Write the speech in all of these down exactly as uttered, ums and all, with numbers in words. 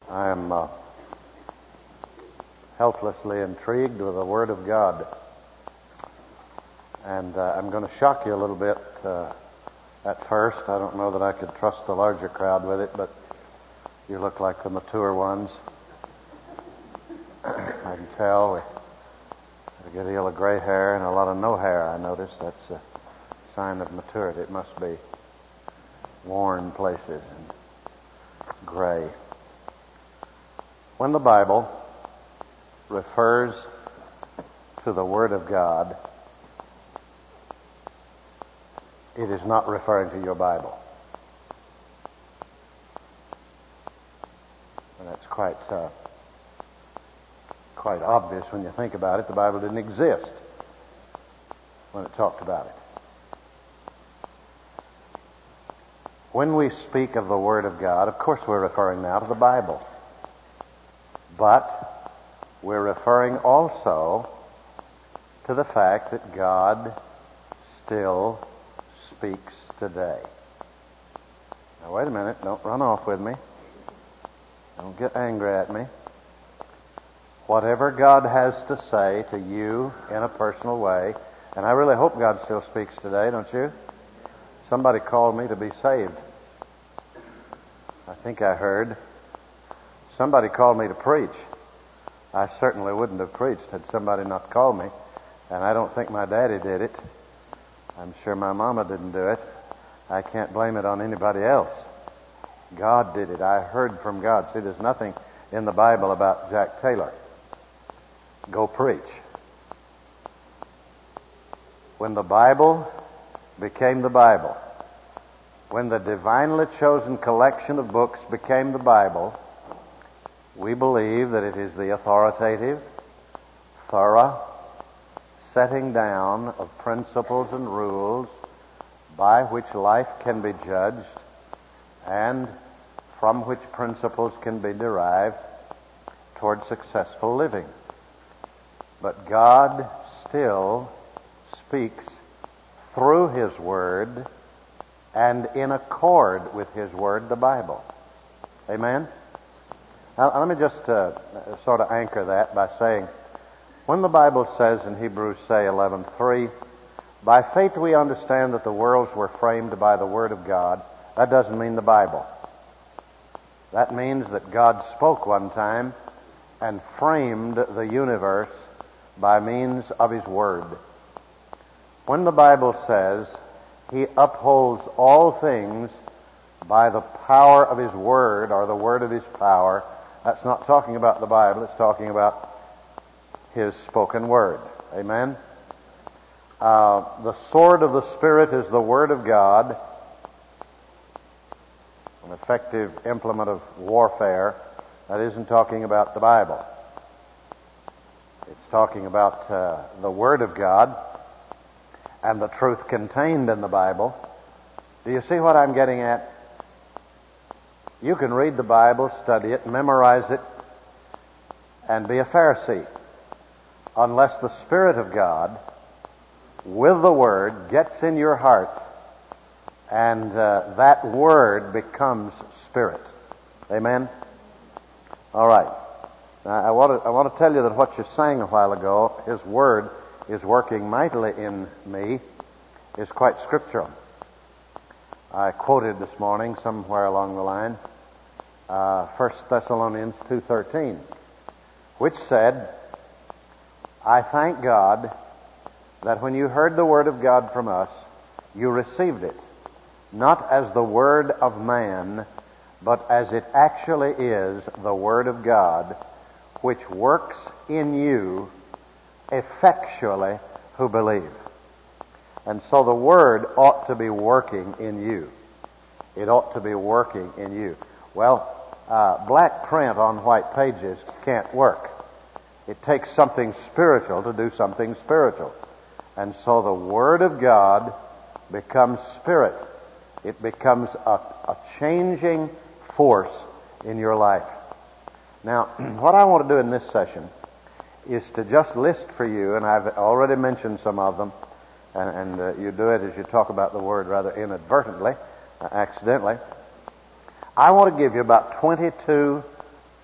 I am uh, helplessly intrigued with the Word of God. And uh, I'm going to shock you a little bit uh, at first. I don't know that I could trust the larger crowd with it, but you look like the mature ones. I can tell. We have a good deal of gray hair and a lot of no hair, I notice. That's a sign of maturity. It must be worn places and gray. When the Bible refers to the Word of God, it is not referring to your Bible. And that's quite uh, quite obvious when you think about it. The Bible didn't exist when it talked about it. When we speak of the Word of God, of course we're referring now to the Bible. But we're referring also to the fact that God still speaks today. Now wait a minute, don't run off with me. Don't get angry at me. Whatever God has to say to you in a personal way, and I really hope God still speaks today, don't you? Somebody called me to be saved. I think I heard. Somebody called me to preach. I certainly wouldn't have preached had somebody not called me, and I don't think my daddy did it. I'm sure my mama didn't do it. I can't blame it on anybody else. God did it. I heard from God. See, there's nothing in the Bible about Jack Taylor. Go preach. When the Bible became the Bible, when the divinely chosen collection of books became the Bible, we believe that it is the authoritative, thorough setting down of principles and rules by which life can be judged and from which principles can be derived toward successful living. But God still speaks through His Word and in accord with His Word, the Bible. Amen? Now, let me just uh, sort of anchor that by saying, when the Bible says in Hebrews, say, eleven three, by faith we understand that the worlds were framed by the Word of God, that doesn't mean the Bible. That means that God spoke one time and framed the universe by means of His Word. When the Bible says He upholds all things by the power of His Word, or the word of His power, that's not talking about the Bible, it's talking about His spoken Word. Amen? Uh, the sword of the Spirit is the Word of God, an effective implement of warfare. That isn't talking about the Bible. It's talking about uh, the Word of God and the truth contained in the Bible. Do you see what I'm getting at? You can read the Bible, study it, memorize it, and be a Pharisee, unless the Spirit of God, with the Word, gets in your heart, and uh, that Word becomes Spirit. Amen? All right. Now, I want to I want to tell you that what you sang a while ago, His Word is working mightily in me, is quite scriptural. I quoted this morning somewhere along the line uh, First Thessalonians two thirteen, which said, I thank God that when you heard the Word of God from us, you received it, not as the word of man, but as it actually is the Word of God, which works in you effectually who believe. And so the Word ought to be working in you. It ought to be working in you. Well, uh, black print on white pages can't work. It takes something spiritual to do something spiritual. And so the Word of God becomes Spirit. It becomes a, a changing force in your life. Now, what I want to do in this session is to just list for you, and I've already mentioned some of them, and, and uh, you do it as you talk about the Word rather inadvertently, uh, accidentally. I want to give you about twenty-two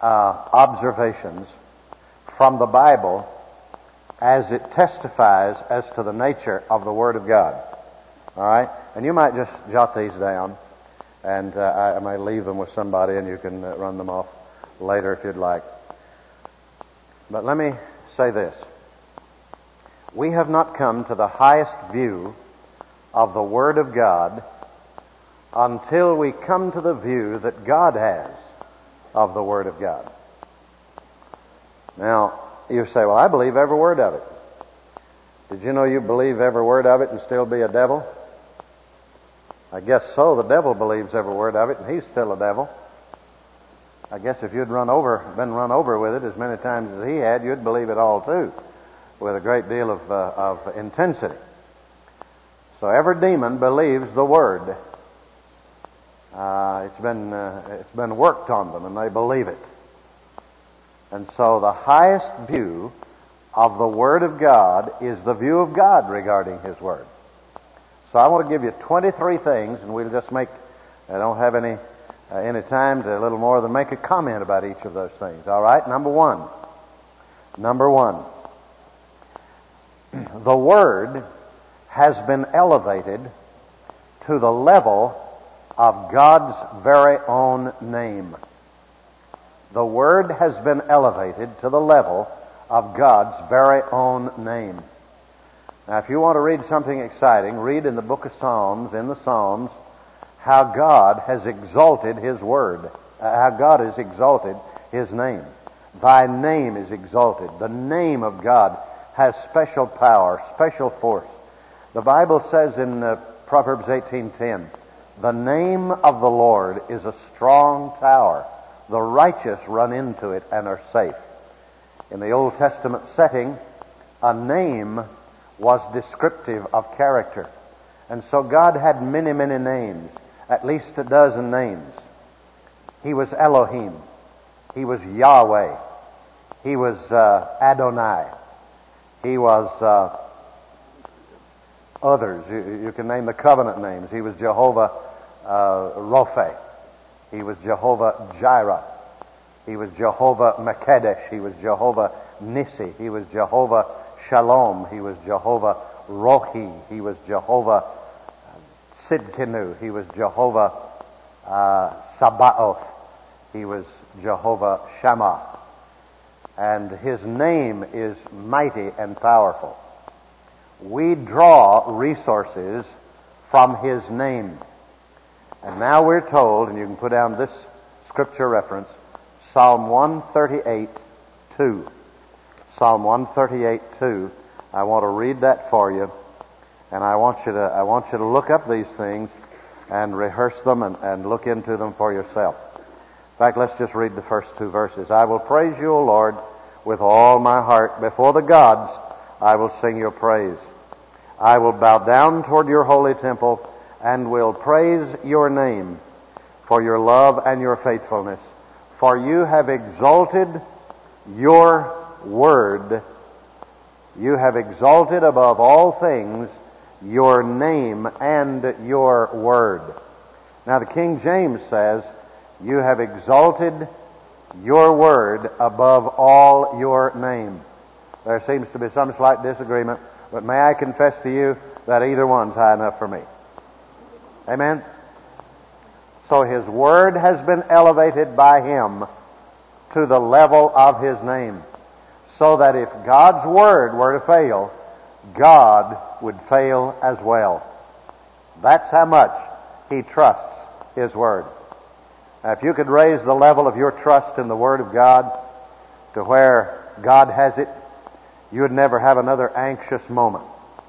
uh, observations from the Bible as it testifies as to the nature of the Word of God. All right? And you might just jot these down, and uh, I, I may leave them with somebody, and you can uh, run them off later if you'd like. But let me say this. We have not come to the highest view of the Word of God until we come to the view that God has of the Word of God. Now, you say, well, I believe every word of it. Did you know you believe every word of it and still be a devil? I guess so. The devil believes every word of it, and he's still a devil. I guess if you'd run over, been run over with it as many times as he had, you'd believe it all too, with a great deal of, uh, of intensity. So every demon believes the Word. Uh, it's been uh, it's been worked on them, and they believe it. And so the highest view of the Word of God is the view of God regarding His Word. So I want to give you twenty-three things, and we'll just make, I don't have any uh, any time to a little more than make a comment about each of those things. All right? Number one. Number one. The Word has been elevated to the level of God's very own name. The Word has been elevated to the level of God's very own name. Now, if you want to read something exciting, read in the book of Psalms, in the Psalms, how God has exalted His Word, uh, how God has exalted His name. Thy name is exalted. The name of God has special power, special force. The Bible says in uh, Proverbs eighteen ten, the name of the Lord is a strong tower. The righteous run into it and are safe. In the Old Testament setting, a name was descriptive of character. And so God had many, many names, at least a dozen names. He was Elohim. He was Yahweh. He was uh, Adonai. He was uh, others. You, you can name the covenant names. He was Jehovah uh, Rophe. He was Jehovah Jireh. He was Jehovah Mekadesh. He was Jehovah Nissi. He was Jehovah Shalom. He was Jehovah Rohi. He was Jehovah Sidkenu. He was Jehovah uh, Sabaoth. He was Jehovah Shammah. And His name is mighty and powerful. We draw resources from His name. And now we're told, and you can put down this scripture reference, Psalm one thirty-eight two. Psalm one thirty-eight two. I want to read that for you, and I want you to I want you to look up these things and rehearse them and, and look into them for yourself. In fact, let's just read the first two verses. I will praise you, O Lord, with all my heart. Before the gods I will sing your praise. I will bow down toward your holy temple and will praise your name for your love and your faithfulness. For you have exalted your word. You have exalted above all things your name and your word. Now the King James says, you have exalted your word above all your name. There seems to be some slight disagreement, but may I confess to you that either one's high enough for me. Amen? So His Word has been elevated by Him to the level of His name, so that if God's Word were to fail, God would fail as well. That's how much He trusts His Word. Now, if you could raise the level of your trust in the Word of God to where God has it, you would never have another anxious moment.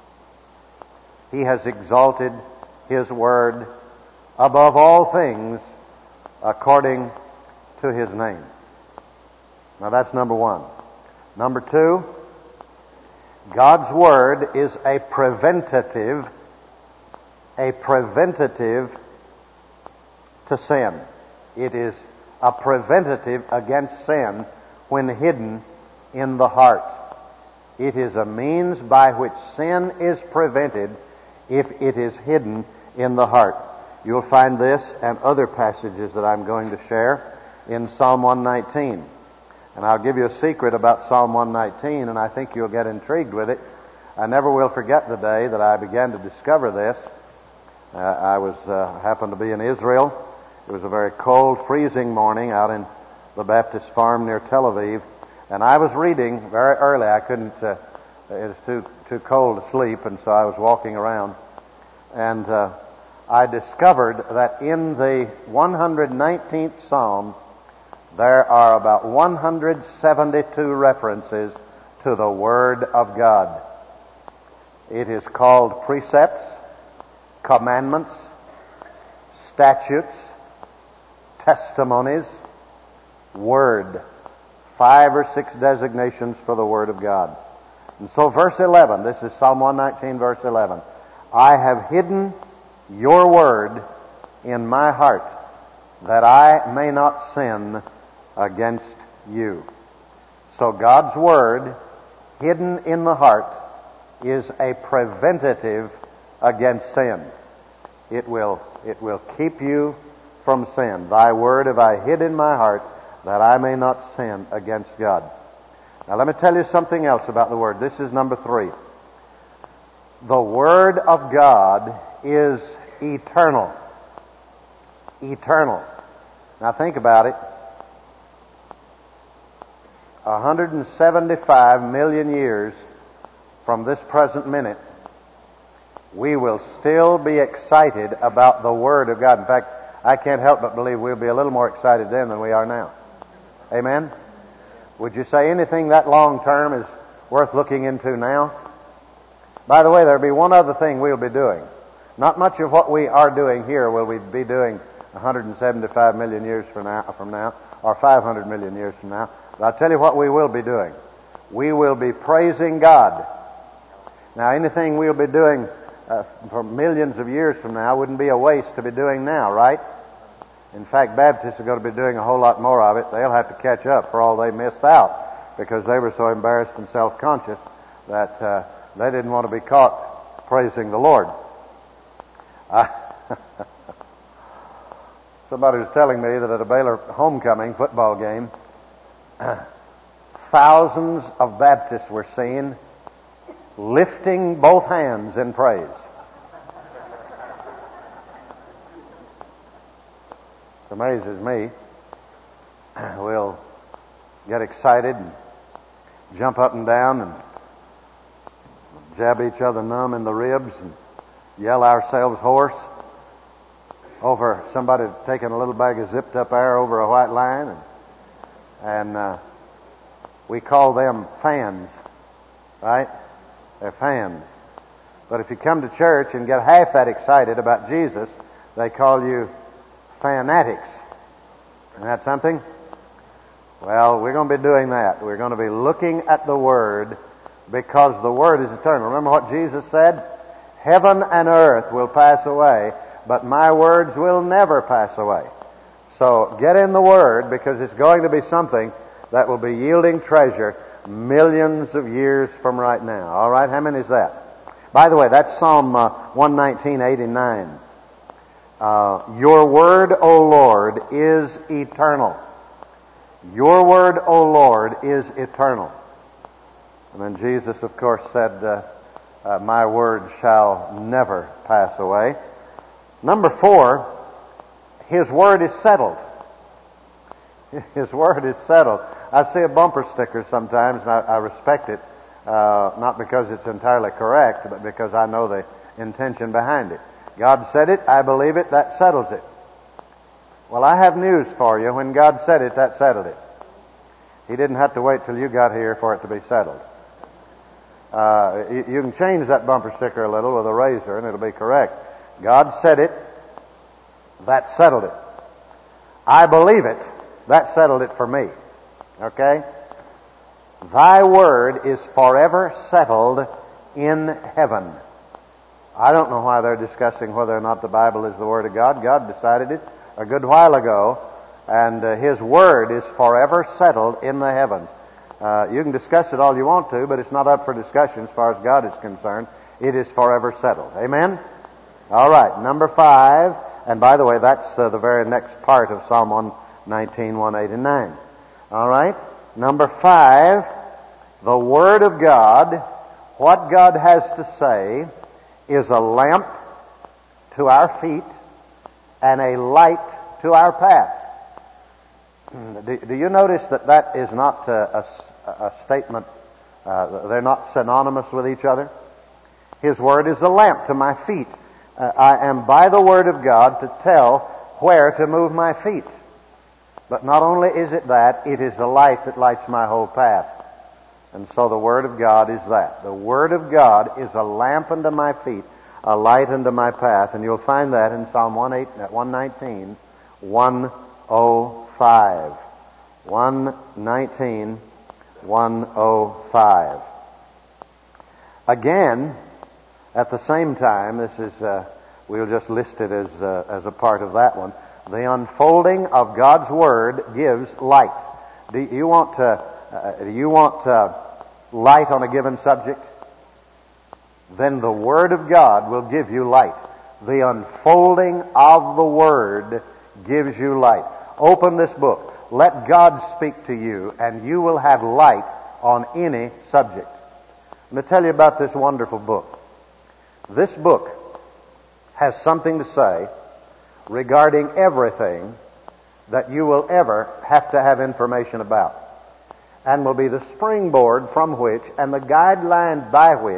He has exalted His Word above all things according to His name. Now that's number one. Number two, God's Word is a preventative, a preventative to sin. It is a preventative against sin when hidden in the heart. It is a means by which sin is prevented if it is hidden in the heart. You'll find this and other passages that I'm going to share in Psalm one nineteen. And I'll give you a secret about Psalm one nineteen, and I think you'll get intrigued with it. I never will forget the day that I began to discover this. Uh, I was uh, happened to be in Israel. It was a very cold, freezing morning out in the Baptist farm near Tel Aviv, and I was reading very early. I couldn't, uh, it was too, too cold to sleep, and so I was walking around, and uh, I discovered that in the one hundred nineteenth Psalm, there are about one hundred seventy-two references to the Word of God. It is called precepts, commandments, statutes, testimonies, Word. Five or six designations for the Word of God. And so verse eleven, this is Psalm one nineteen, verse eleven. I have hidden your Word in my heart, that I may not sin against you. So God's Word, hidden in the heart, is a preventative against sin. It will, it will keep you from sin. Thy Word have I hid in my heart, that I may not sin against God. Now let me tell you something else about the Word. This is number three. The Word of God is eternal. Eternal. Now think about it. one hundred seventy-five million years from this present minute, we will still be excited about the Word of God. In fact, I can't help but believe we'll be a little more excited then than we are now. Amen? Would you say anything that long term is worth looking into now? By the way, there'll be one other thing we'll be doing. Not much of what we are doing here will we be doing one hundred seventy-five million years from now, from now or five hundred million years from now. But I'll tell you what we will be doing. We will be praising God. Now, anything we'll be doing uh, for millions of years from now wouldn't be a waste to be doing now, right? In fact, Baptists are going to be doing a whole lot more of it. They'll have to catch up for all they missed out because they were so embarrassed and self-conscious that uh, they didn't want to be caught praising the Lord. Uh, somebody was telling me that at a Baylor homecoming football game, thousands of Baptists were seen lifting both hands in praise. It amazes me. We'll get excited and jump up and down and jab each other numb in the ribs and yell ourselves hoarse over somebody taking a little bag of zipped up air over a white line, and, and uh, we call them fans, right? They're fans. But if you come to church and get half that excited about Jesus, they call you fanatics. Isn't that something? Well, we're going to be doing that. We're going to be looking at the Word because the Word is eternal. Remember what Jesus said? Heaven and earth will pass away, but my words will never pass away. So get in the Word because it's going to be something that will be yielding treasure millions of years from right now. All right, how many is that? By the way, that's Psalm uh, one nineteen, eighty-nine. Uh, Your Word, O Lord, is eternal. Your Word, O Lord, is eternal. And then Jesus, of course, said, uh, uh, my word shall never pass away. Number four, His Word is settled. His Word is settled. I see a bumper sticker sometimes, and I, I respect it, uh, not because it's entirely correct, but because I know the intention behind it. God said it, I believe it, that settles it. Well, I have news for you. When God said it, that settled it. He didn't have to wait till you got here for it to be settled. Uh, you, you can change that bumper sticker a little with a razor, and it'll be correct. God said it, that settled it. I believe it, that settled it for me. Okay? Thy word is forever settled in heaven. I don't know why they're discussing whether or not the Bible is the Word of God. God decided it a good while ago, and uh, His Word is forever settled in the heavens. Uh, you can discuss it all you want to, but it's not up for discussion as far as God is concerned. It is forever settled. Amen? All right, number five, and by the way, that's uh, the very next part of Psalm one nineteen, one eighty-nine. All right? Number five, the Word of God, what God has to say, is a lamp to our feet and a light to our path. Do, do you notice that that is not a, a, a statement, uh, they're not synonymous with each other? His Word is a lamp to my feet. Uh, I am by the Word of God to tell where to move my feet. But not only is it that, it is the light that lights my whole path. And so the Word of God is that. The Word of God is a lamp unto my feet, a light unto my path. And you'll find that in Psalm one nineteen, one oh five. one nineteen, one oh five. Again, at the same time, this is, uh, we'll just list it as, uh, as a part of that one. The unfolding of God's Word gives light. Do you want to, uh, do you want uh, light on a given subject? Then the Word of God will give you light. The unfolding of the Word gives you light. Open this book. Let God speak to you, and you will have light on any subject. Let me tell you about this wonderful book. This book has something to say regarding everything that you will ever have to have information about, and will be the springboard from which and the guideline by which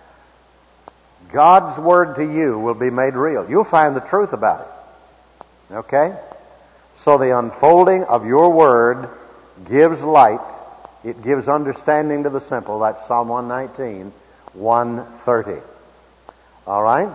God's Word to you will be made real. You'll find the truth about it. Okay? So the unfolding of your Word gives light. It gives understanding to the simple. That's Psalm one nineteen, one thirty. All right?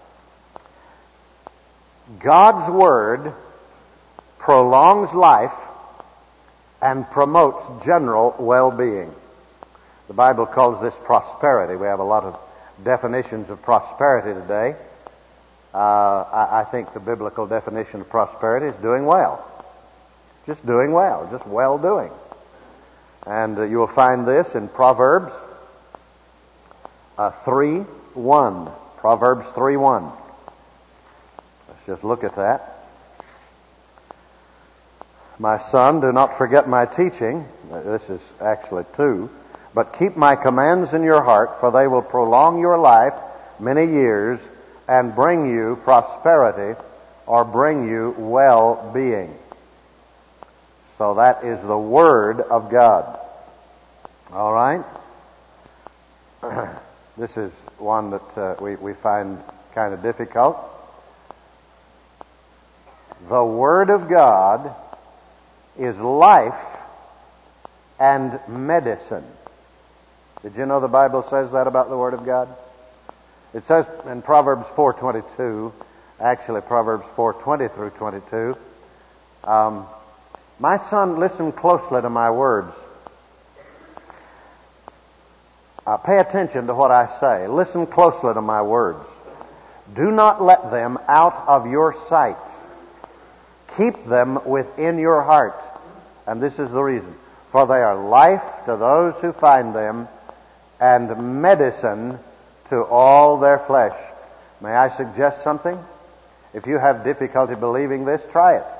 God's Word prolongs life and promotes general well-being. The Bible calls this prosperity. We have a lot of definitions of prosperity today. Uh, I, I think the biblical definition of prosperity is doing well. Just doing well, just well-doing. And uh, you will find this in Proverbs uh, three one. Proverbs three one. Let's just look at that. My son, do not forget my teaching. This is actually two. But keep my commands in your heart, for they will prolong your life many years and bring you prosperity or bring you well-being. So that is the Word of God. All right? This is one that uh, we, we find kind of difficult. The Word of God is life and medicine. Did you know the Bible says that about the Word of God? It says in Proverbs four twenty-two, actually Proverbs four twenty through twenty-two, um, my son, listen closely to my words. Uh, pay attention to what I say. Listen closely to my words. Do not let them out of your sight. Keep them within your heart. And this is the reason. For they are life to those who find them, and medicine to all their flesh. May I suggest something? If you have difficulty believing this, try it.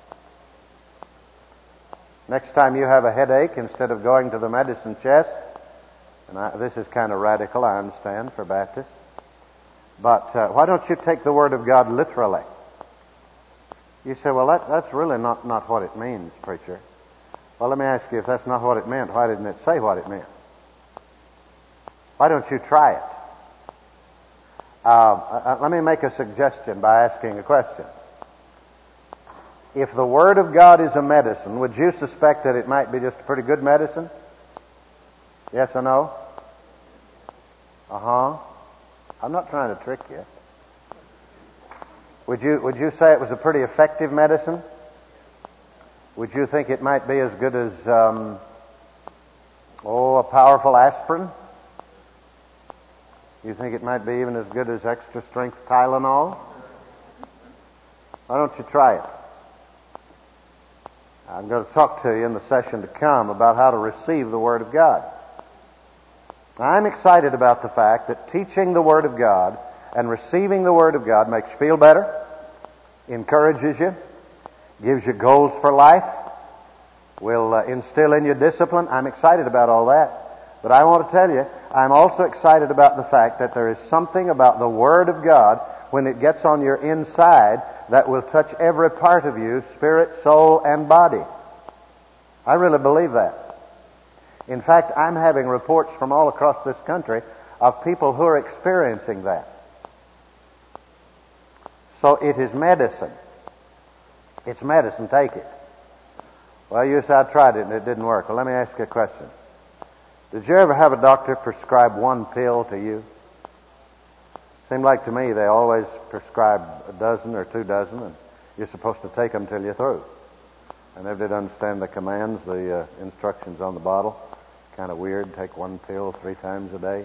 Next time you have a headache, instead of going to the medicine chest, and I, this is kind of radical, I understand, for Baptists, but uh, why don't you take the Word of God literally? You say, well, that, that's really not, not what it means, preacher. Well, let me ask you, if that's not what it meant, why didn't it say what it meant? Why don't you try it? Uh, uh, let me make a suggestion by asking a question. If the Word of God is a medicine, would you suspect that it might be just a pretty good medicine? Yes or no? Uh-huh. I'm not trying to trick you. Would you, would you say it was a pretty effective medicine? Would you think it might be as good as, um, oh, a powerful aspirin? You think it might be even as good as extra strength Tylenol? Why don't you try it? I'm going to talk to you in the session to come about how to receive the Word of God. I'm excited about the fact that teaching the Word of God and receiving the Word of God makes you feel better, encourages you, gives you goals for life, will uh, instill in you discipline. I'm excited about all that. But I want to tell you, I'm also excited about the fact that there is something about the Word of God when it gets on your inside that will touch every part of you, spirit, soul, and body. I really believe that. In fact, I'm having reports from all across this country of people who are experiencing that. So it is medicine. It's medicine. Take it. Well, you said, I tried it and it didn't work. Well, let me ask you a question. Did you ever have a doctor prescribe one pill to you? Seemed like to me they always prescribe a dozen or two dozen, and you're supposed to take them till you're through. I never did understand the commands, the uh, instructions on the bottle. Kind of weird. Take one pill three times a day.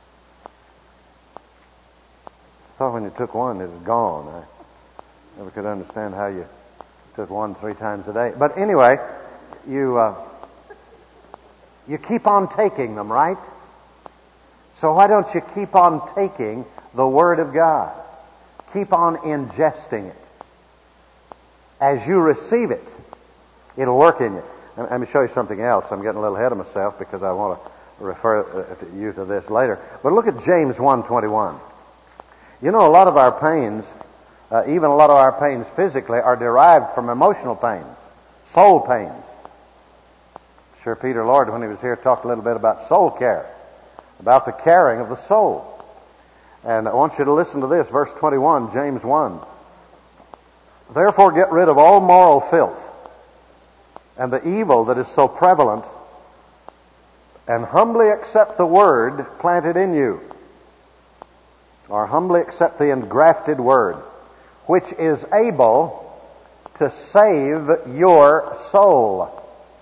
I thought when you took one, it was gone. I never could understand how you took one three times a day. But anyway, you uh, you keep on taking them, right? So why don't you keep on taking the Word of God? Keep on ingesting it. As you receive it, it'll work in you. Let me show you something else. I'm getting a little ahead of myself because I want to refer you to this later. But look at James one twenty-one. You know, a lot of our pains, uh, even a lot of our pains physically, are derived from emotional pains, soul pains. Sure, Peter Lord, when he was here, talked a little bit about soul care, about the caring of the soul. And I want you to listen to this, verse twenty-one, James one. Therefore get rid of all moral filth and the evil that is so prevalent, and humbly accept the word planted in you, or humbly accept the engrafted word, which is able to save your soul.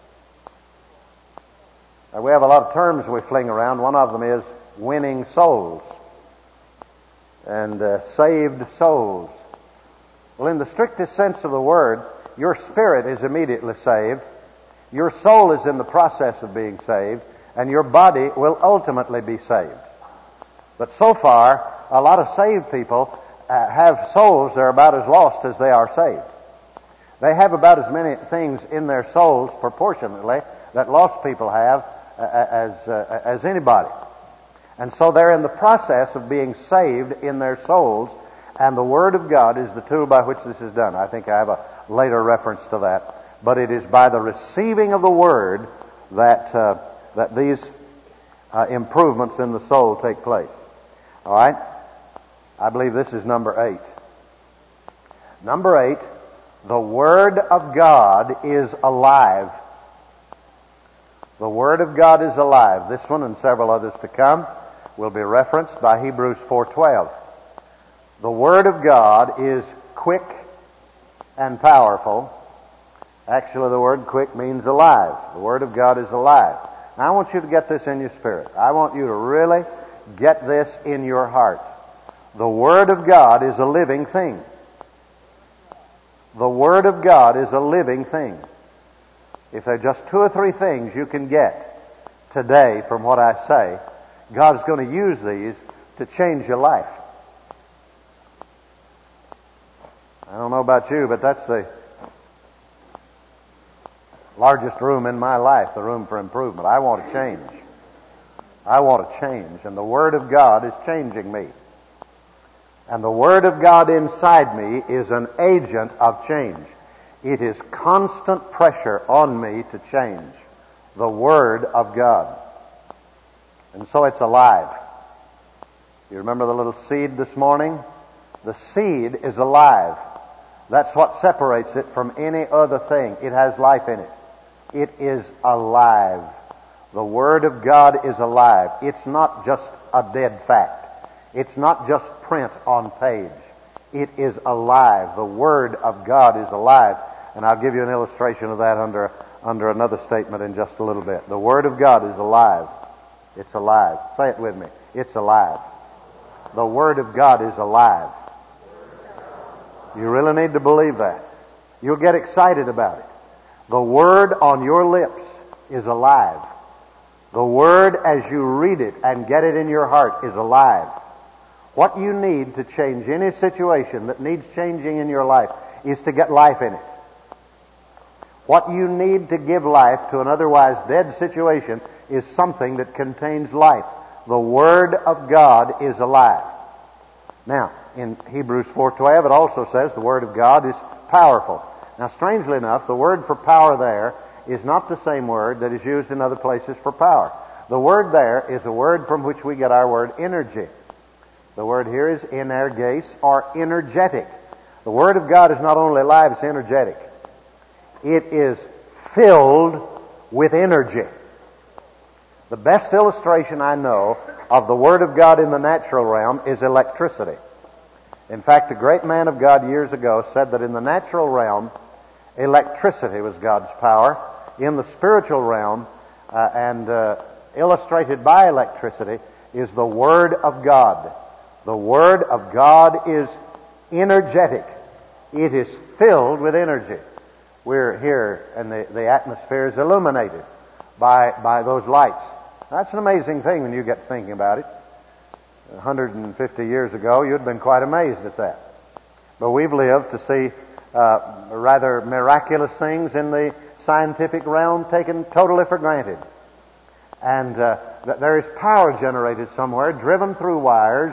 Now, we have a lot of terms we fling around. One of them is winning souls and uh, saved souls. Well, in the strictest sense of the word, your spirit is immediately saved, your soul is in the process of being saved, and your body will ultimately be saved. But so far, a lot of saved people uh, have souls that are about as lost as they are saved. They have about as many things in their souls proportionately that lost people have uh, as uh, as anybody. And so they're in the process of being saved in their souls, and the Word of God is the tool by which this is done. I think I have a later reference to that. But it is by the receiving of the Word that uh, that these uh, improvements in the soul take place. All right? I believe this is number eight. Number eight, the Word of God is alive. The Word of God is alive. This one and several others to come will be referenced by Hebrews four twelve. The Word of God is quick and powerful. Actually, the word quick means alive. The Word of God is alive. Now, I want you to get this in your spirit. I want you to really get this in your heart. The Word of God is a living thing. The Word of God is a living thing. If there are just two or three things you can get today from what I say, God's going to use these to change your life. I don't know about you, but that's the largest room in my life, the room for improvement. I want to change. I want to change, and the Word of God is changing me. And the Word of God inside me is an agent of change. It is constant pressure on me to change. The Word of God. And so it's alive. You remember the little seed this morning? The seed is alive. That's what separates it from any other thing. It has life in it. It is alive. The Word of God is alive. It's not just a dead fact. It's not just print on page. It is alive. The Word of God is alive. And I'll give you an illustration of that under, under another statement in just a little bit. The Word of God is alive. It's alive. Say it with me. It's alive. The Word of God is alive. You really need to believe that. You'll get excited about it. The Word on your lips is alive. The Word, as you read it and get it in your heart, is alive. What you need to change any situation that needs changing in your life is to get life in it. What you need to give life to an otherwise dead situation is something that contains life. The Word of God is alive. Now, in Hebrews four twelve, it also says the Word of God is powerful. Now, strangely enough, the word for power there is not the same word that is used in other places for power. The word there is a word from which we get our word energy. The word here is energes, or energetic. The Word of God is not only alive, it's energetic. It is filled with energy. The best illustration I know of the Word of God in the natural realm is electricity. In fact, a great man of God years ago said that in the natural realm, electricity was God's power. In the spiritual realm, uh, and uh, illustrated by electricity, is the Word of God. The Word of God is energetic. It is filled with energy. We're here, and the, the atmosphere is illuminated by, by those lights. That's an amazing thing when you get thinking about it. one hundred fifty years ago, you'd been quite amazed at that. But we've lived to see uh, rather miraculous things in the scientific realm taken totally for granted. And uh, that there is power generated somewhere, driven through wires,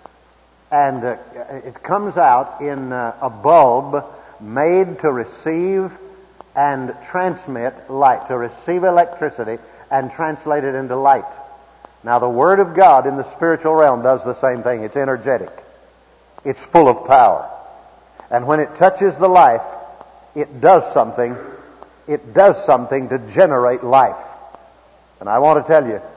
and uh, it comes out in uh, a bulb made to receive and transmit light, to receive electricity and translate it into light. Now, the Word of God in the spiritual realm does the same thing. It's energetic. It's full of power. And when it touches the life, it does something. It does something to generate life. And I want to tell you,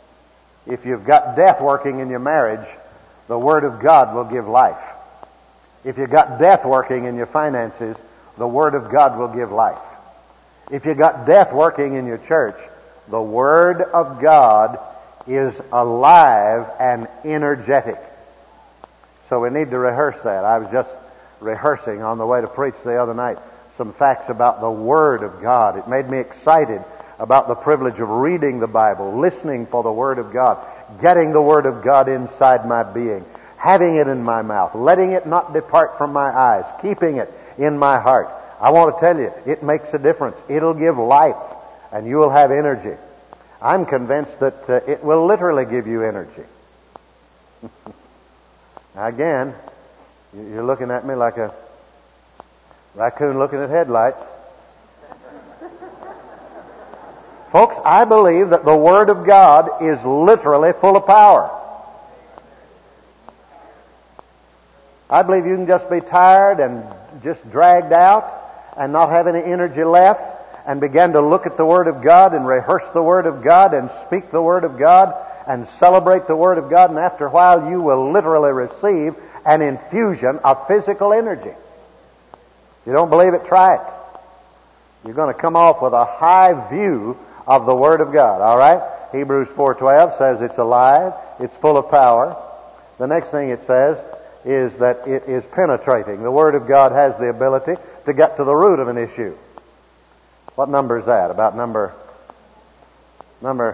if you've got death working in your marriage, the Word of God will give life. If you've got death working in your finances, the Word of God will give life. If you've got death working in your church, the Word of God is alive and energetic. So we need to rehearse that. I was just rehearsing on the way to preach the other night some facts about the Word of God. It made me excited about the privilege of reading the Bible, listening for the Word of God, getting the Word of God inside my being, having it in my mouth, letting it not depart from my eyes, keeping it in my heart. I want to tell you, it makes a difference. It'll give life, and you will have energy. I'm convinced that uh, it will literally give you energy. Now again, you're looking at me like a raccoon looking at headlights. Folks, I believe that the Word of God is literally full of power. I believe you can just be tired and just dragged out and not have any energy left and begin to look at the Word of God and rehearse the Word of God and speak the Word of God and celebrate the Word of God, and after a while you will literally receive an infusion of physical energy. If you don't believe it, try it. You're going to come off with a high view of the Word of God, all right? Hebrews four twelve says it's alive, it's full of power. The next thing it says is that it is penetrating. The Word of God has the ability to get to the root of an issue. What number is that? About number... Number...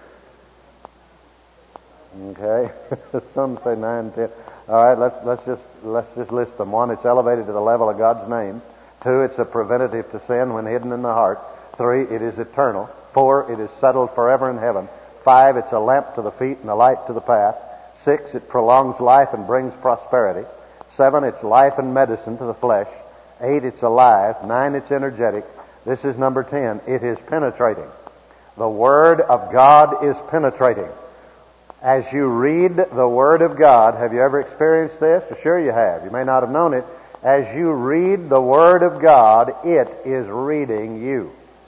Okay. Some say nine, ten. All right, let's let's just let's just list them. One, it's elevated to the level of God's name. Two, it's a preventative to sin when hidden in the heart. Three, it is eternal. Four, it is settled forever in heaven. Five, it's a lamp to the feet and a light to the path. Six, it prolongs life and brings prosperity. Seven, it's life and medicine to the flesh. Eight, it's alive. Nine, it's energetic. This is number ten. It is penetrating. The Word of God is penetrating. As you read the Word of God, have you ever experienced this? Sure you have. You may not have known it. As you read the Word of God, it is reading you.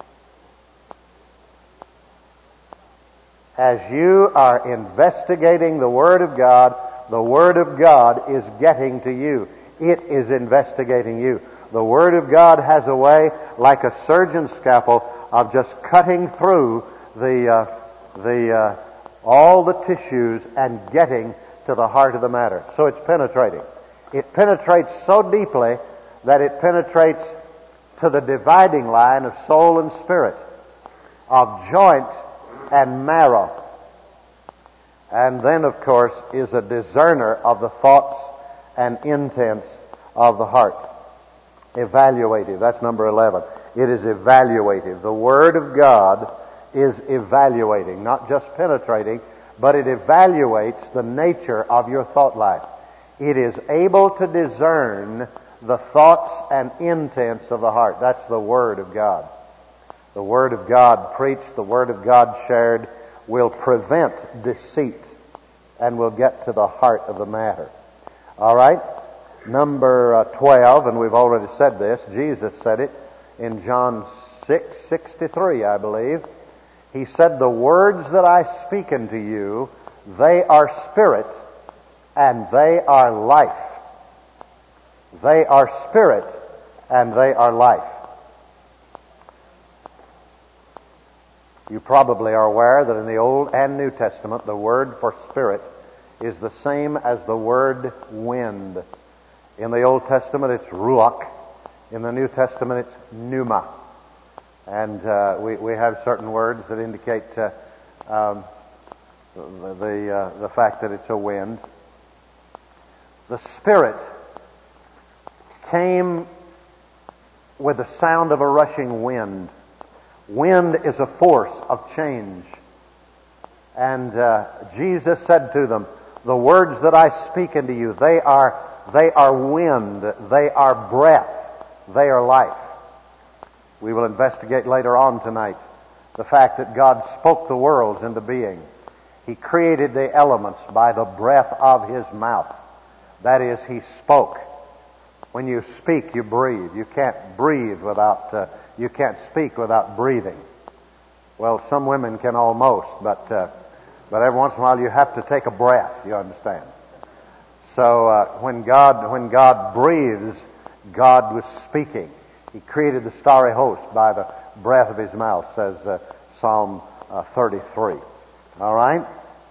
As you are investigating the Word of God, the Word of God is getting to you. It is investigating you. The Word of God has a way, like a surgeon's scalpel, of just cutting through the uh, the uh, all the tissues and getting to the heart of the matter. So it's penetrating. It penetrates so deeply that it penetrates to the dividing line of soul and spirit, of joint and marrow. And then, of course, is a discerner of the thoughts and intents of the heart. Evaluative, that's number eleven. It is evaluative. The Word of God is evaluating, not just penetrating, but it evaluates the nature of your thought life. It is able to discern the thoughts and intents of the heart. That's the Word of God. The Word of God preached, the Word of God shared, will prevent deceit and will get to the heart of the matter. All right? Number uh, twelve, and we've already said this, Jesus said it in John six sixty-three, I believe. He said, "The words that I speak unto you, they are spirit and they are life." They are spirit and they are life. You probably are aware that in the Old and New Testament, the word for spirit is the same as the word wind. In the Old Testament, it's ruach. In the New Testament, it's pneuma. And uh, we, we have certain words that indicate uh, um, the the, uh, the fact that it's a wind. The Spirit came with the sound of a rushing wind. Wind is a force of change. And uh, Jesus said to them, "The words that I speak unto you, they are they are wind, they are breath, they are life." We will investigate later on tonight the fact that God spoke the worlds into being. He created the elements by the breath of His mouth. That is, He spoke. When you speak, you breathe. You can't breathe without, uh, you can't speak without breathing. Well, some women can almost, but uh, but every once in a while you have to take a breath, you understand. So uh, when God when God breathes, God was speaking. He created the starry host by the breath of His mouth, says uh, Psalm uh, thirty-three. All right?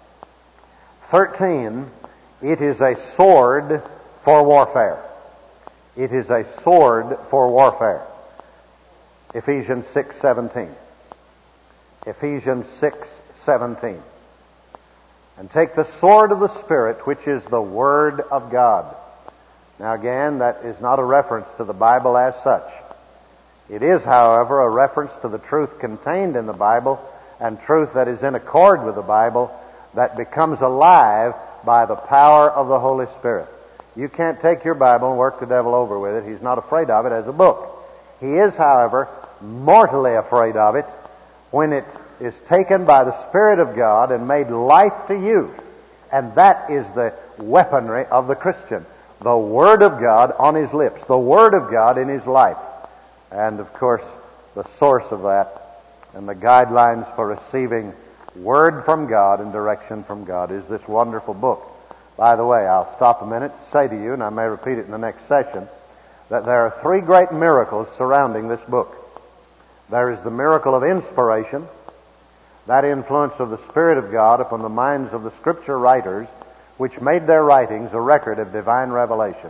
thirteen, it is a sword for warfare. It is a sword for warfare. Ephesians six seventeen. Ephesians six seventeen. "And take the sword of the Spirit, which is the Word of God." Now again, that is not a reference to the Bible as such. It is, however, a reference to the truth contained in the Bible and truth that is in accord with the Bible that becomes alive by the power of the Holy Spirit. You can't take your Bible and work the devil over with it. He's not afraid of it as a book. He is, however, mortally afraid of it when it is taken by the Spirit of God and made life to you. And that is the weaponry of the Christian. The Word of God on his lips. The Word of God in his life. And, of course, the source of that and the guidelines for receiving Word from God and direction from God is this wonderful book. By the way, I'll stop a minute to say to you, and I may repeat it in the next session, that there are three great miracles surrounding this book. There is the miracle of inspiration, that influence of the Spirit of God upon the minds of the Scripture writers, which made their writings a record of divine revelation.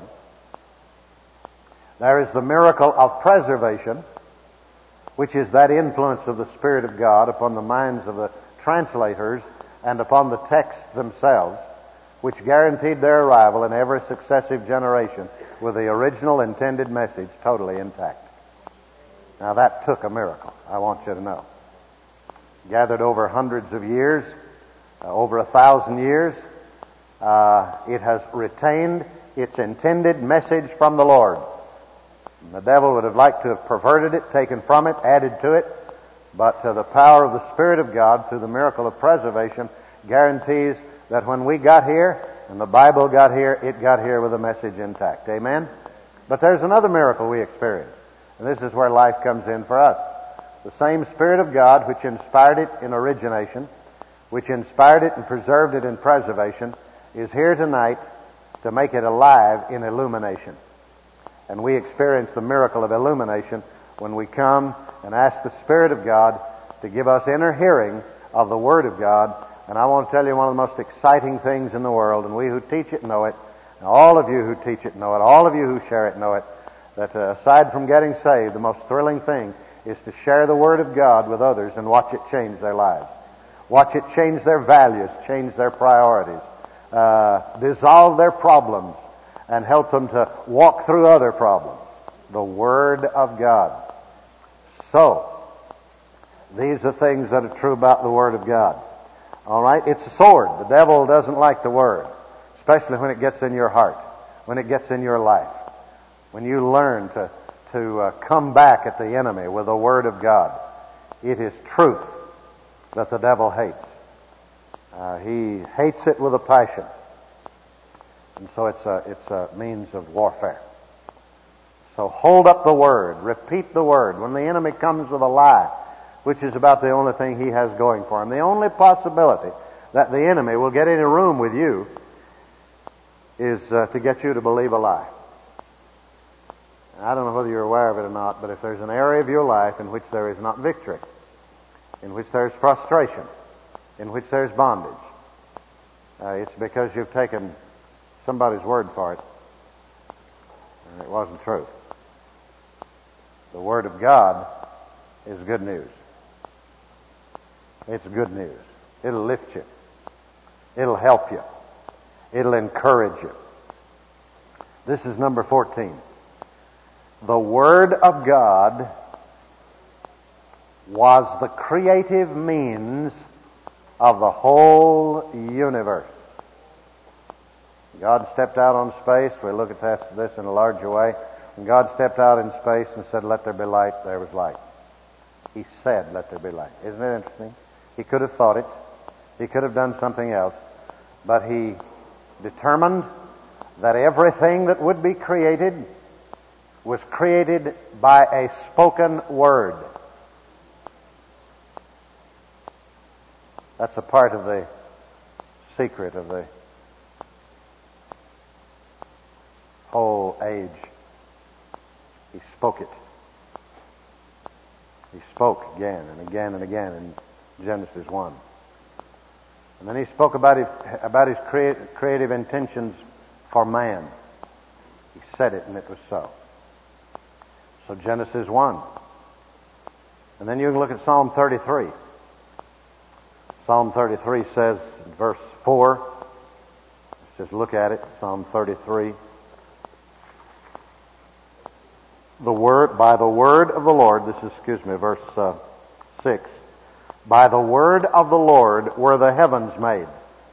There is the miracle of preservation, which is that influence of the Spirit of God upon the minds of the translators and upon the texts themselves, which guaranteed their arrival in every successive generation with the original intended message totally intact. Now that took a miracle, I want you to know. Gathered over hundreds of years, uh, over a thousand years, uh, it has retained its intended message from the Lord. And the devil would have liked to have perverted it, taken from it, added to it, but uh, the power of the Spirit of God through the miracle of preservation guarantees that when we got here and the Bible got here, it got here with the message intact. Amen? But there's another miracle we experience, and this is where life comes in for us. The same Spirit of God which inspired it in origination, which inspired it and preserved it in preservation, is here tonight to make it alive in illumination. And we experience the miracle of illumination when we come and ask the Spirit of God to give us inner hearing of the Word of God. And I want to tell you one of the most exciting things in the world, and we who teach it know it, and all of you who teach it know it, all of you who share it know it, that uh, aside from getting saved, the most thrilling thing is to share the Word of God with others and watch it change their lives. Watch it change their values, change their priorities, uh, dissolve their problems, and help them to walk through other problems. The Word of God. So, these are things that are true about the Word of God. All right? It's a sword. The devil doesn't like the Word, especially when it gets in your heart, when it gets in your life, when you learn to, to uh, come back at the enemy with the Word of God. It is truth that the devil hates. Uh, he hates it with a passion. And so it's a, it's a means of warfare. So hold up the Word. Repeat the Word. When the enemy comes with a lie, which is about the only thing he has going for him, the only possibility that the enemy will get in a room with you is uh, to get you to believe a lie. I don't know whether you're aware of it or not, but if there's an area of your life in which there is not victory, in which there's frustration, in which there's bondage, uh, it's because you've taken somebody's word for it, and it wasn't true. The Word of God is good news. It's good news. It'll lift you. It'll help you. It'll encourage you. This is number fourteen. The Word of God was the creative means of the whole universe. God stepped out on space. We'll look at this in a larger way. When God stepped out in space and said, "Let there be light," there was light. He said, "Let there be light." Isn't it interesting? He could have thought it. He could have done something else. But he determined that everything that would be created was created by a spoken word. That's a part of the secret of the whole age. He spoke it. He spoke again and again and again in Genesis one. And then he spoke about his, about his create, creative intentions for man. He said it and it was so. So Genesis one. And then you can look at Psalm thirty-three. Psalm thirty-three says, in verse four, let's just look at it, Psalm thirty-three. The word, by the word of the Lord, this is, excuse me, verse uh, six. By the word of the Lord were the heavens made.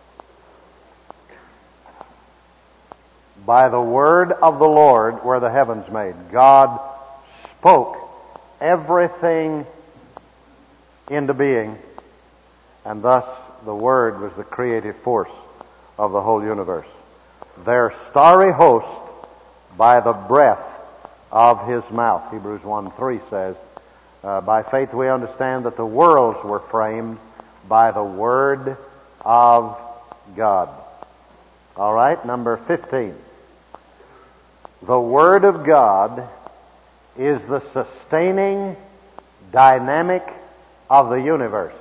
By the word of the Lord were the heavens made. God spoke everything into being, and thus the Word was the creative force of the whole universe. Their starry host by the breath of His mouth. Hebrews one three says, uh, by faith we understand that the worlds were framed by the Word of God. All right, number fifteen. The Word of God is the sustaining dynamic of the universe.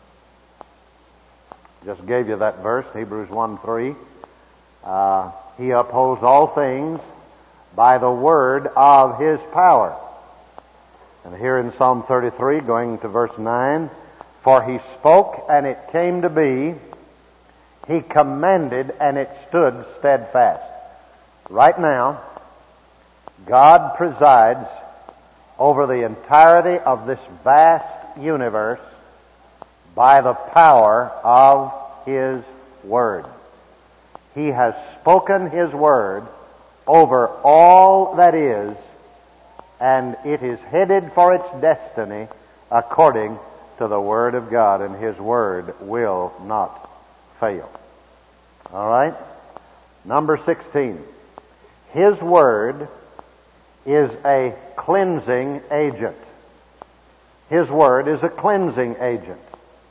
Just gave you that verse, Hebrews one three. Uh, he upholds all things by the word of His power. And here in Psalm thirty-three, going to verse nine, for He spoke and it came to be, He commanded and it stood steadfast. Right now, God presides over the entirety of this vast universe by the power of His Word. He has spoken His Word over all that is, and it is headed for its destiny according to the Word of God, and His Word will not fail. All right? Number sixteen. His Word is a cleansing agent. His Word is a cleansing agent.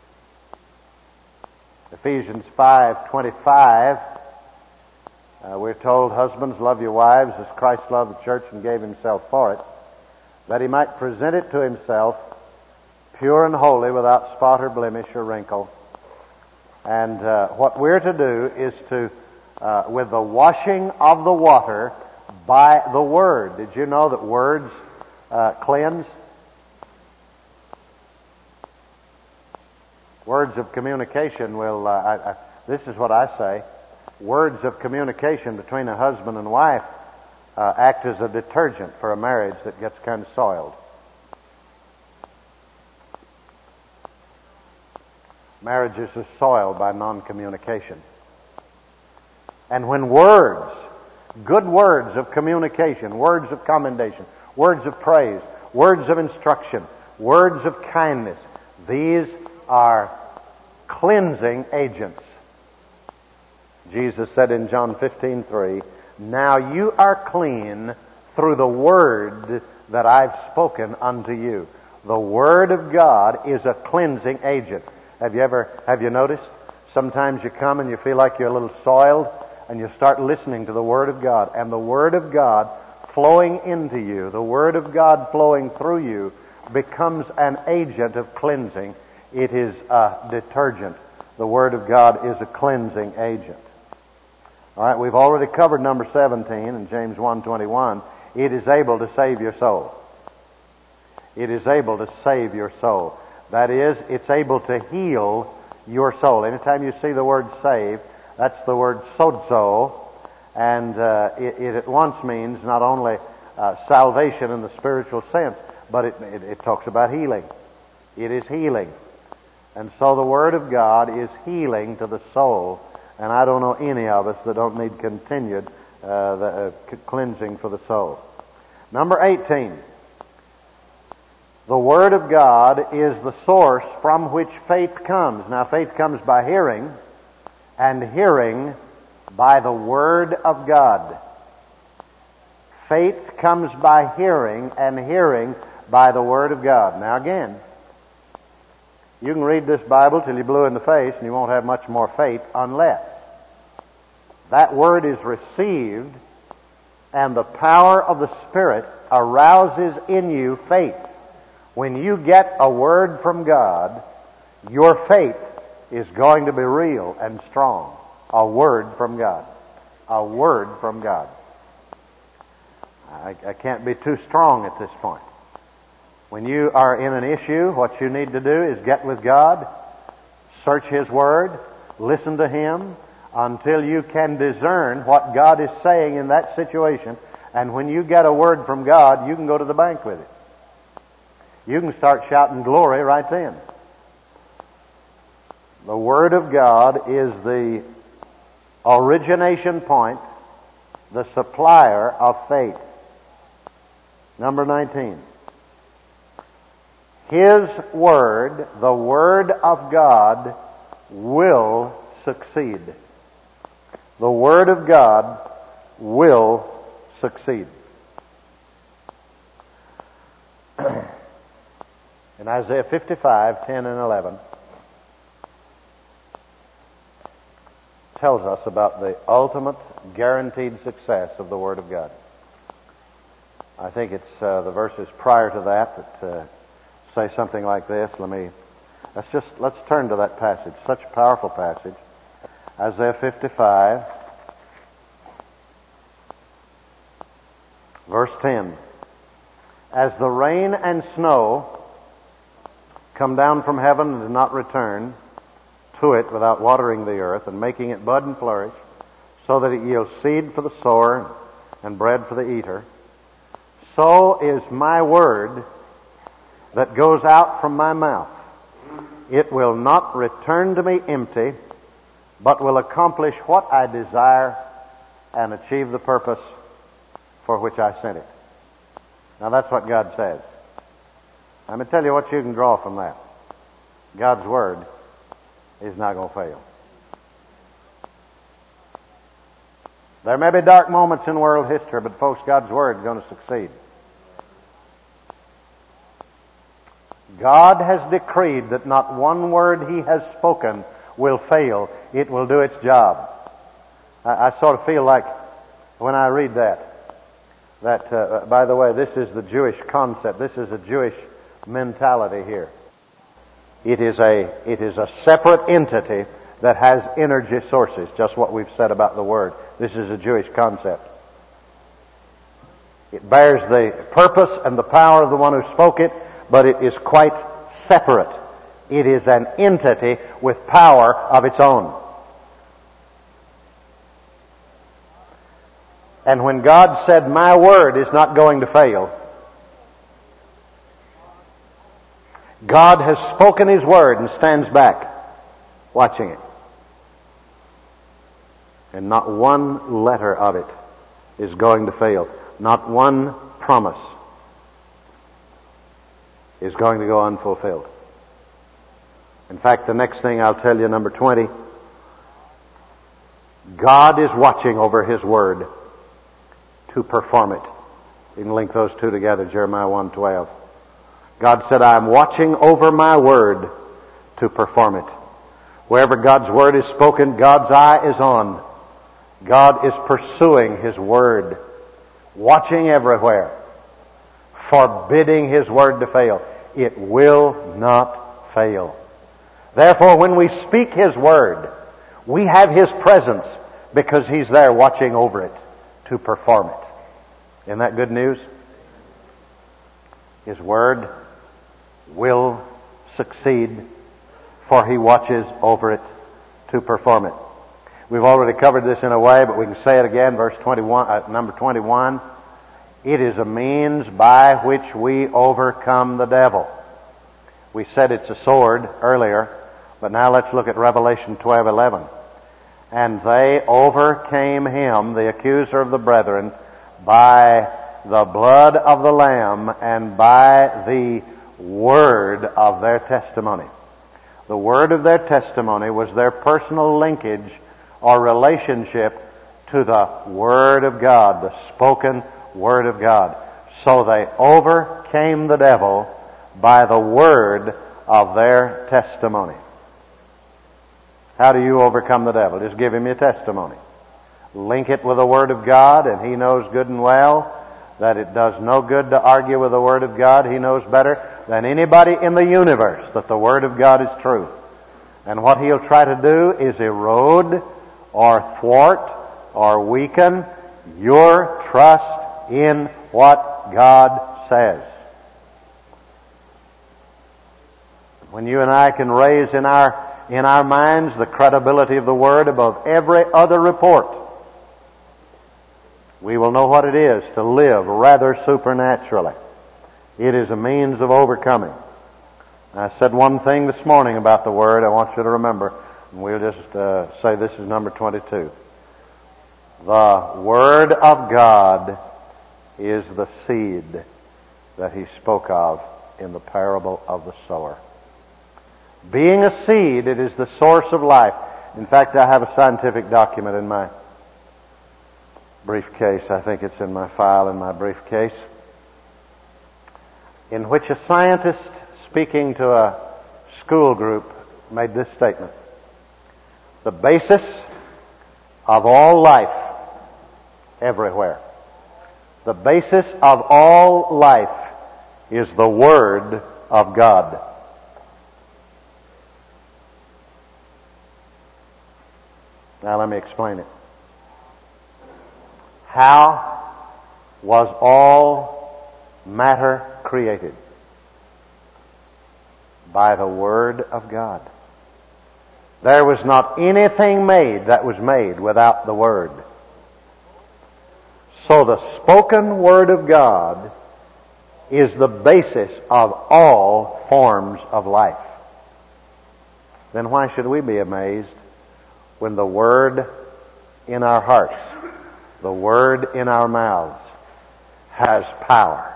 Ephesians five twenty-five, uh, we're told, husbands, love your wives as Christ loved the church and gave Himself for it, that He might present it to Himself pure and holy, without spot or blemish or wrinkle. And uh, what we're to do is to, uh, with the washing of the water by the Word. Did you know that words uh, cleanse? Words of communication will, uh, I, I, this is what I say, words of communication between a husband and wife uh, act as a detergent for a marriage that gets kind of soiled. Marriages are soiled by non-communication. And when words, good words of communication, words of commendation, words of praise, words of instruction, words of kindness, these are cleansing agents. Jesus said in John fifteen three, "Now you are clean through the word that I've spoken unto you." The Word of God is a cleansing agent. Have you ever, have you noticed? Sometimes you come and you feel like you're a little soiled, and you start listening to the Word of God, and the Word of God flowing into you, the Word of God flowing through you, becomes an agent of cleansing. It is a detergent. The Word of God is a cleansing agent. All right, we've already covered number seventeen in James one twenty-one. It is able to save your soul. It is able to save your soul. That is, it's able to heal your soul. Anytime you see the word save, that's the word sozo, and uh, it, it at once means not only uh, salvation in the spiritual sense, but it, it, it talks about healing. It is healing. And so the Word of God is healing to the soul, and I don't know any of us that don't need continued uh, the, uh, cleansing for the soul. Number eighteen. The Word of God is the source from which faith comes. Now, faith comes by hearing, and hearing by the Word of God. Faith comes by hearing, and hearing by the Word of God. Now, again, you can read this Bible till you're blue in the face, and you won't have much more faith unless that Word is received, and the power of the Spirit arouses in you faith. When you get a word from God, your faith is going to be real and strong. A word from God. A word from God. I, I can't be too strong at this point. When you are in an issue, what you need to do is get with God, search His Word, listen to Him until you can discern what God is saying in that situation. And when you get a word from God, you can go to the bank with it. You can start shouting glory right then. The Word of God is the origination point, the supplier of faith. Number nineteen. His Word, the Word of God, will succeed. The Word of God will succeed. In Isaiah fifty-five, ten and eleven, tells us about the ultimate guaranteed success of the Word of God. I think it's uh, the verses prior to that that uh, say something like this. Let me, let's just, let's turn to that passage. Such a powerful passage. Isaiah fifty-five, verse ten. As the rain and snow come down from heaven and do not return to it without watering the earth and making it bud and flourish, so that it yields seed for the sower and bread for the eater, so is my word that goes out from my mouth. It will not return to me empty, but will accomplish what I desire and achieve the purpose for which I sent it. Now that's what God says. Let me tell you what you can draw from that. God's Word is not going to fail. There may be dark moments in world history, but folks, God's Word is going to succeed. God has decreed that not one word He has spoken will fail. It will do its job. I, I sort of feel like when I read that, that, uh, by the way, this is the Jewish concept. This is a Jewish mentality here. It is a it is a separate entity that has energy sources, just what we've said about the Word. This is a Jewish concept. It bears the purpose and the power of the one who spoke it, but it is quite separate. It is an entity with power of its own. And when God said, "My word is not going to fail," God has spoken His word and stands back. watching it. And not one letter of it is going to fail. Not one promise is going to go unfulfilled. In fact, the next thing I'll tell you, number twenty, God is watching over His Word to perform it. You can link those two together, Jeremiah one twelve. God said, I am watching over my Word to perform it. Wherever God's Word is spoken, God's eye is on. God is pursuing His Word, watching everywhere, forbidding His Word to fail. It will not fail. Therefore, when we speak His Word, we have His presence because He's there watching over it to perform it. Isn't that good news? His Word will succeed, for He watches over it to perform it. We've already covered this in a way, but we can say it again. Verse twenty-one, uh, number twenty-one. It is a means by which we overcome the devil. We said it's a sword earlier, but now let's look at Revelation twelve eleven. And they overcame him, the accuser of the brethren, by the blood of the Lamb and by the word of their testimony. The word of their testimony was their personal linkage or relationship to the Word of God, the spoken Word of God. So they overcame the devil by the word of their testimony. How do you overcome the devil? Just give him your testimony. Link it with the Word of God, and he knows good and well that it does no good to argue with the Word of God. He knows better than anybody in the universe that the Word of God is true. And what he'll try to do is erode or thwart or weaken your trust in what God says. When you and I can raise in our in our minds the credibility of the Word above every other report, we will know what it is to live rather supernaturally. It is a means of overcoming. I said one thing this morning about the Word I want you to remember, and we'll just uh, say this is number twenty-two. The Word of God is the seed that He spoke of in the parable of the sower. Being a seed, it is the source of life. In fact, I have a scientific document in my briefcase. I think it's in my file in my briefcase, in which a scientist speaking to a school group made this statement. The basis of all life everywhere, the basis of all life is the Word of God. Now let me explain it. How was all matter created? By the Word of God. There was not anything made that was made without the Word. So the spoken Word of God is the basis of all forms of life. Then why should we be amazed when the Word in our hearts, the Word in our mouths, has power?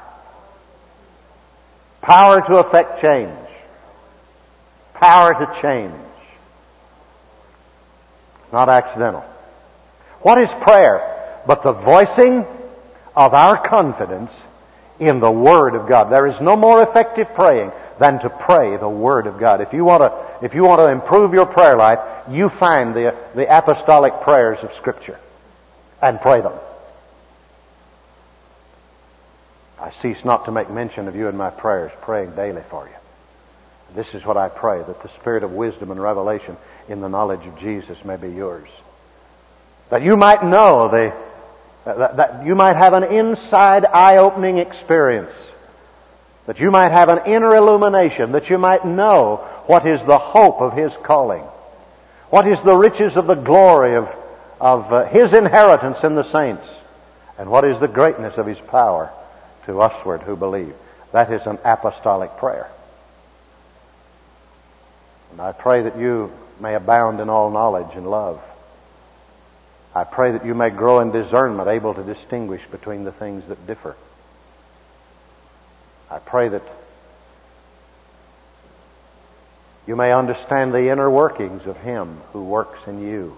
Power to effect change. Power to change. Not accidental. What is prayer but the voicing of our confidence in the Word of God? There is no more effective praying than to pray the Word of God. If you want to, if you want to improve your prayer life, you find the, the apostolic prayers of Scripture and pray them. I cease not to make mention of you in my prayers, praying daily for you. This is what I pray, that the spirit of wisdom and revelation in the knowledge of Jesus may be yours. That you might know the, that, that you might have an inside eye-opening experience. That you might have an inner illumination. That you might know what is the hope of His calling. What is the riches of the glory of, of uh, His inheritance in the saints. And what is the greatness of His power to usward who believe. That is an apostolic prayer. And I pray that you may abound in all knowledge and love. I pray that you may grow in discernment, able to distinguish between the things that differ. I pray that you may understand the inner workings of Him who works in you.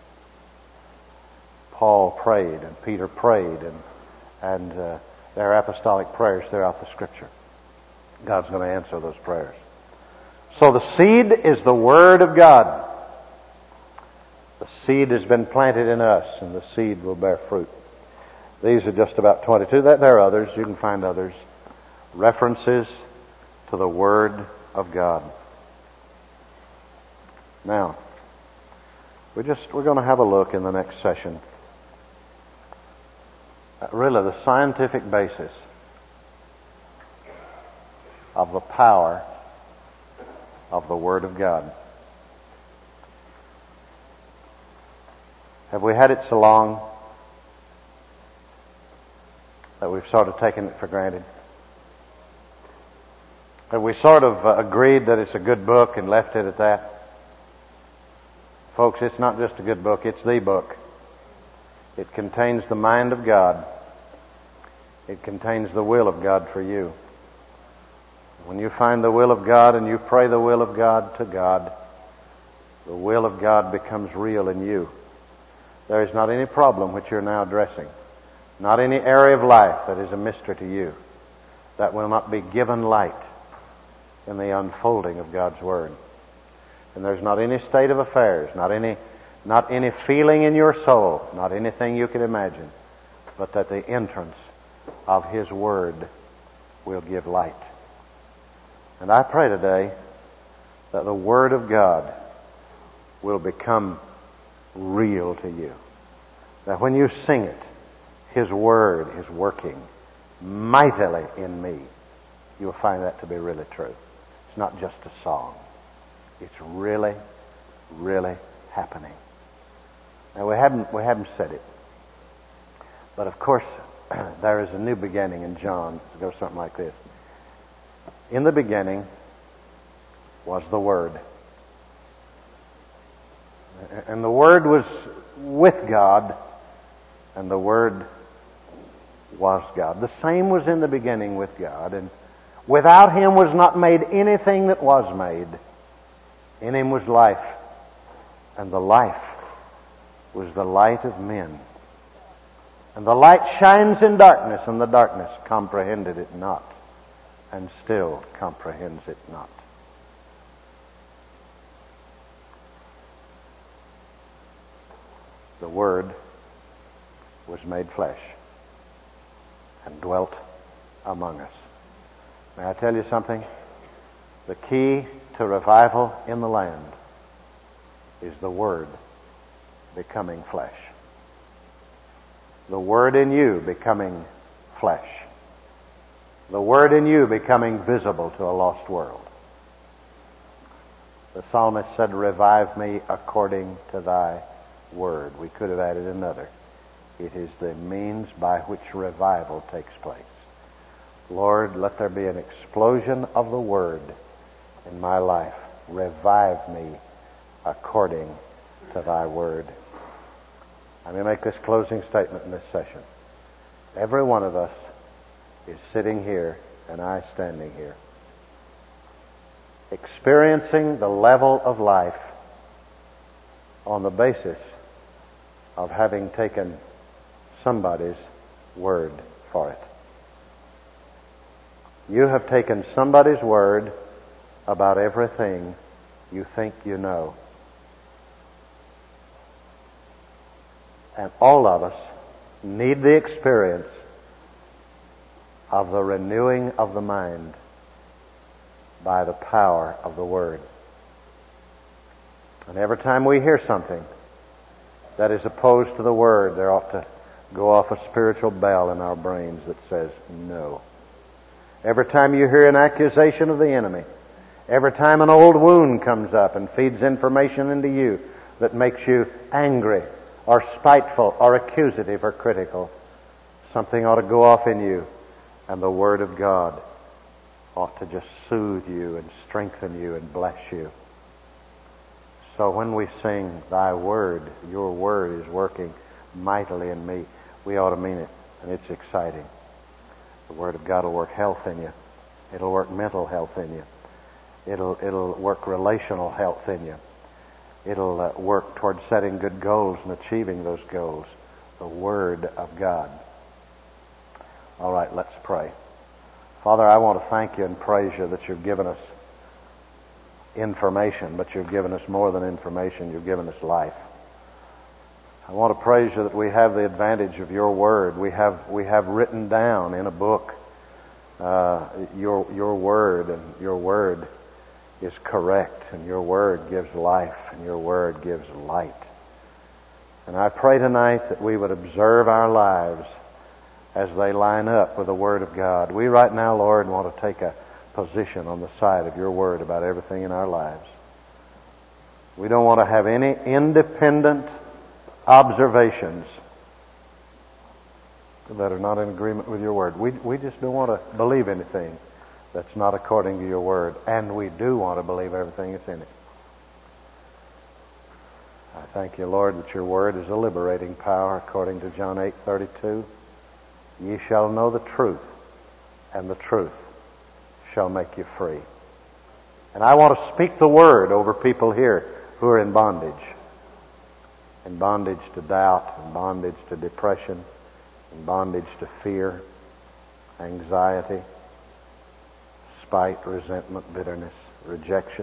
Paul prayed and Peter prayed, and, and uh, there are apostolic prayers throughout the Scripture. God's going to answer those prayers. So the seed is the Word of God. The seed has been planted in us, and the seed will bear fruit. These are just about twenty-two. There are others. You can find others. References to the Word of God. Now, we're just we're going to have a look in the next session at really the scientific basis of the power of the Word of God. Have we had it so long that we've sort of taken it for granted? Have we sort of uh, agreed that it's a good book and left it at that? Folks, it's not just a good book, it's the book. It contains the mind of God. It contains the will of God for you. When you find the will of God and you pray the will of God to God, the will of God becomes real in you. There is not any problem which you're now addressing, not any area of life that is a mystery to you, that will not be given light in the unfolding of God's Word. And there's not any state of affairs, not any, not any feeling in your soul, not anything you can imagine, but that the entrance of His Word will give light. And I pray today that the Word of God will become real to you. That when you sing it, His Word is working mightily in me. You'll find that to be really true. It's not just a song. It's really, really happening. Now we haven't we haven't said it, but of course there is a new beginning in John. It goes something like this: in the beginning was the Word, and the Word was with God, and the Word was God. The same was in the beginning with God, and without Him was not made anything that was made. In Him was life, and the life was the light of men. And the light shines in darkness, and the darkness comprehended it not, and still comprehends it not. The Word was made flesh and dwelt among us. May I tell you something? The key to revival in the land is the Word becoming flesh. The Word in you becoming flesh. The Word in you becoming visible to a lost world. The psalmist said, "Revive me according to thy word." We could have added another. It is the means by which revival takes place. Lord, let there be an explosion of the Word in my life. Revive me according to thy word. Let me make this closing statement in this session. Every one of us is sitting here and I standing here, experiencing the level of life on the basis of having taken somebody's word for it. You have taken somebody's word about everything you think you know. And all of us need the experience of the renewing of the mind by the power of the Word. And every time we hear something that is opposed to the Word, there ought to go off a spiritual bell in our brains that says no. Every time you hear an accusation of the enemy, every time an old wound comes up and feeds information into you that makes you angry or spiteful or accusative or critical, something ought to go off in you, and the Word of God ought to just soothe you and strengthen you and bless you, So when we sing, Thy Word, Your Word is working mightily in me, we ought to mean it, and it's exciting. The Word of God will work health in you. It'll work mental health in you. It'll it'll work relational health in you. It'll uh, work toward setting good goals and achieving those goals. The Word of God. All right, let's pray. Father, I want to thank you and praise you that you've given us information, but you've given us more than information. You've given us life. I want to praise you that we have the advantage of your Word. We have we have written down in a book uh, your your Word, and your Word is correct, and your Word gives life, and your Word gives light. And I pray tonight that we would observe our lives as they line up with the Word of God. We right now, Lord, want to take a position on the side of your Word about everything in our lives. We don't want to have any independent observations that are not in agreement with your Word. We we just don't want to believe anything that's not according to your Word, and we do want to believe everything that's in it. I thank you, Lord, that your Word is a liberating power, according to John eight thirty-two. Ye shall know the truth, and the truth shall make you free. And I want to speak the Word over people here who are in bondage. In bondage to doubt, in bondage to depression, in bondage to fear, anxiety, spite, resentment, bitterness, rejection.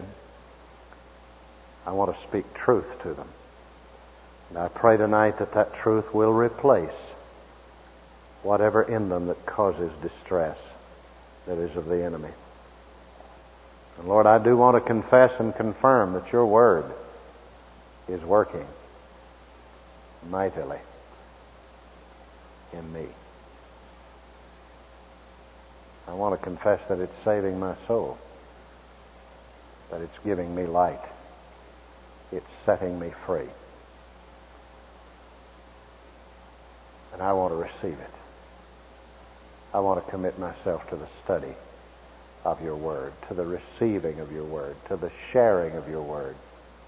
I want to speak truth to them. And I pray tonight that that truth will replace whatever in them that causes distress that is of the enemy. And Lord, I do want to confess and confirm that your Word is working mightily in me. I want to confess that it's saving my soul, that it's giving me light, it's setting me free. And I want to receive it. I want to commit myself to the study of your Word, to the receiving of your Word, to the sharing of your Word,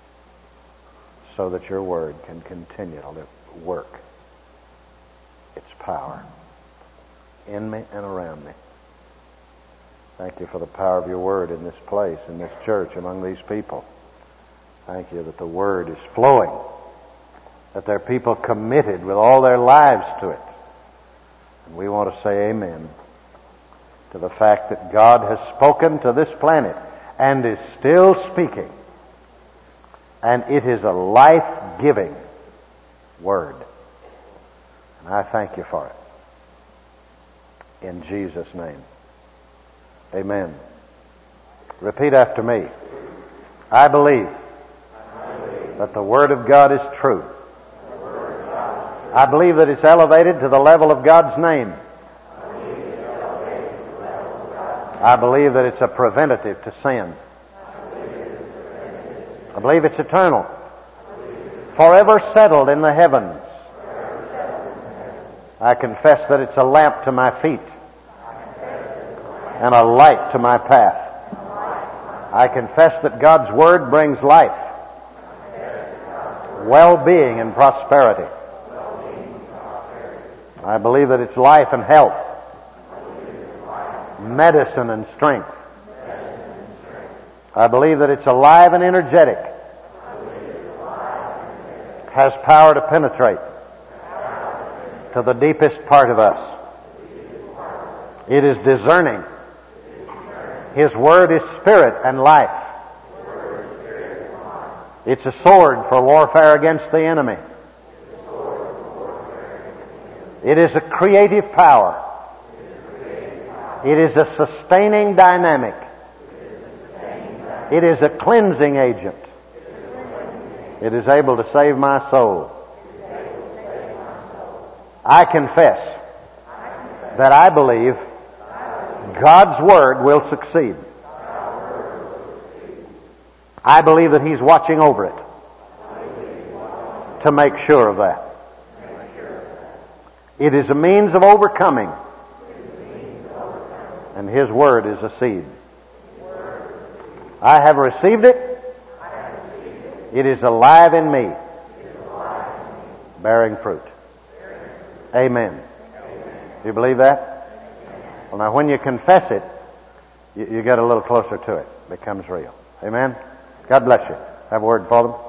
so that your Word can continue to work its power in me and around me. Thank you for the power of your Word in this place, in this church, among these people. Thank you that the Word is flowing, that there are people committed with all their lives to it. And we want to say amen to the fact that God has spoken to this planet and is still speaking. And it is a life-giving Word. And I thank you for it. In Jesus' name. Amen. Repeat after me. I believe that the Word of God is true. I believe that it's elevated to the level of God's name. I believe that it's a preventative to sin. I believe it's eternal, forever settled in the heavens. I confess that it's a lamp to my feet and a light to my path. I confess that God's Word brings life, well-being, and prosperity. I believe that it's life and health, medicine and strength. I believe that it's alive and energetic, has power to penetrate to the deepest part of us. It is discerning. His Word is spirit and life. It's a sword for warfare against the enemy. It is a creative power. It is a sustaining dynamic. It is a cleansing agent. It is able to save my soul. I confess that I believe God's Word will succeed. I believe that He's watching over it to make sure of that. It is a means of overcoming, and His Word is a seed. I have received it, It is alive in me, bearing fruit. Amen. Do you believe that? Well, now when you confess it, you, you get a little closer to it. It becomes real. Amen? God bless you. Have a word for them.